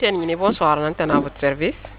MTN bonsoir, l'antenne à votre service.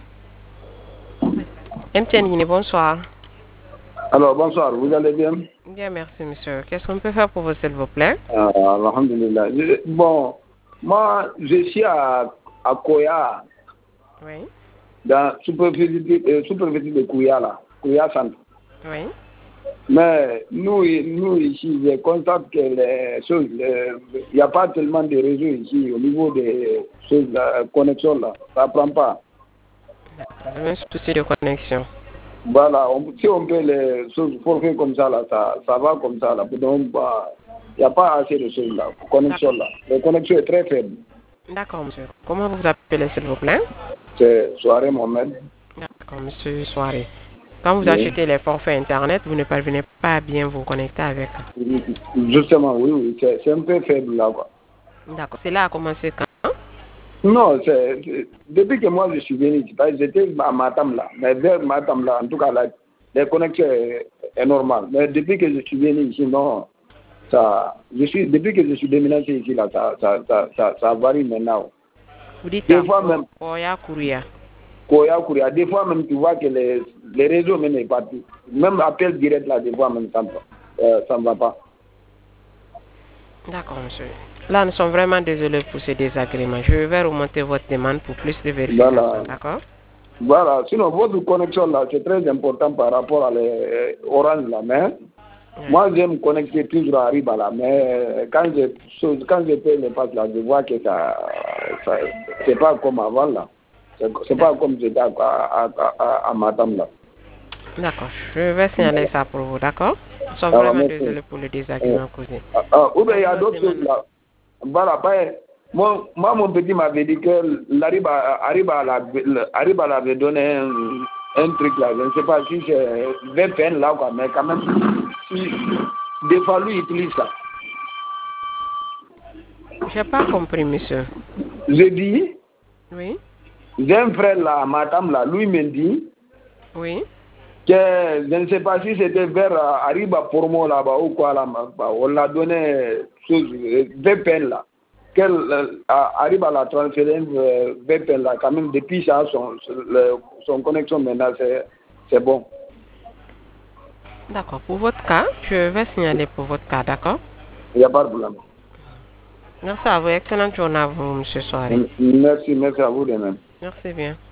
MTN bonsoir. Alors, bonsoir, vous allez bien? Bien, merci, monsieur. Qu'est-ce qu'on peut faire pour vous, s'il vous plaît? Alhamdulillah. Bon, moi, je suis à Koya, Oui. dans superficie de Kouya, là, Kouya Centre. Oui. Mais nous ici, je constate que les choses, il n'y a pas tellement de réseaux ici au niveau des choses, la connexion là, ça ne prend pas. Vous avez un souci de connexion. Voilà, si on peut les choses forfaits comme ça, là, ça va comme ça. Là. Donc, il n'y a pas assez de choses là, connexion là. La connexion est très faible. D'accord, monsieur. Comment vous vous appelez, s'il vous plaît? C'est Soirée Mohamed. D'accord, monsieur Soirée. Quand vous Oui. achetez les forfaits Internet, vous ne parvenez pas à bien vous connecter avec. Justement, oui, c'est un peu faible là. D'accord. Cela a commencé quand? Non, depuis que moi je suis venu, j'étais à Matam là. Mais vers Matam là, en tout cas, la connexion est normale. Mais depuis que je suis venu ici, non. Depuis que je suis déménagé ici, là, ça varie maintenant. Vous dites des fois même, Koya Kouria. Des fois même, tu vois que les réseaux même est parti. Même appel direct là, des fois même, ça ne va pas. D'accord, monsieur. Là, nous sommes vraiment désolés pour ces désagréments. Je vais remonter votre demande pour plus de vérification, Voilà. d'accord? Voilà. Sinon, votre connexion là, c'est très important par rapport à les Orange là. Mais moi, je me connecter toujours à Ariba là. Mais quand je fais les passes là, je vois que c'est pas comme avant là. C'est pas comme j'étais à Matam là. D'accord. Je vais signaler ça pour vous, d'accord? Nous sommes vraiment désolés pour le désagrément causé. Ou bien il y a d'autres choses là. Voilà, moi, mon petit m'avait dit que Ariba l'avait donné un truc là. Je ne sais pas si c'est VPN là, quoi, mais quand même, des fois, lui, il utilise ça. Je n'ai pas compris, monsieur. Je dis, Oui. j'ai un frère là, à Matam là, lui me dit Oui. que je ne sais pas si c'était vers Ariba Pormo là-bas ou quoi là-bas. On l'a donné VPN là. Qu'elle arrive à la transférer VPN là, quand même, depuis ça, son connexion maintenant, c'est bon. D'accord. Pour votre cas, je vais signaler pour votre cas, d'accord? Il n'y a pas de problème. Merci à vous. Excellente journée à vous, monsieur Soirée. Merci à vous de même. Merci bien.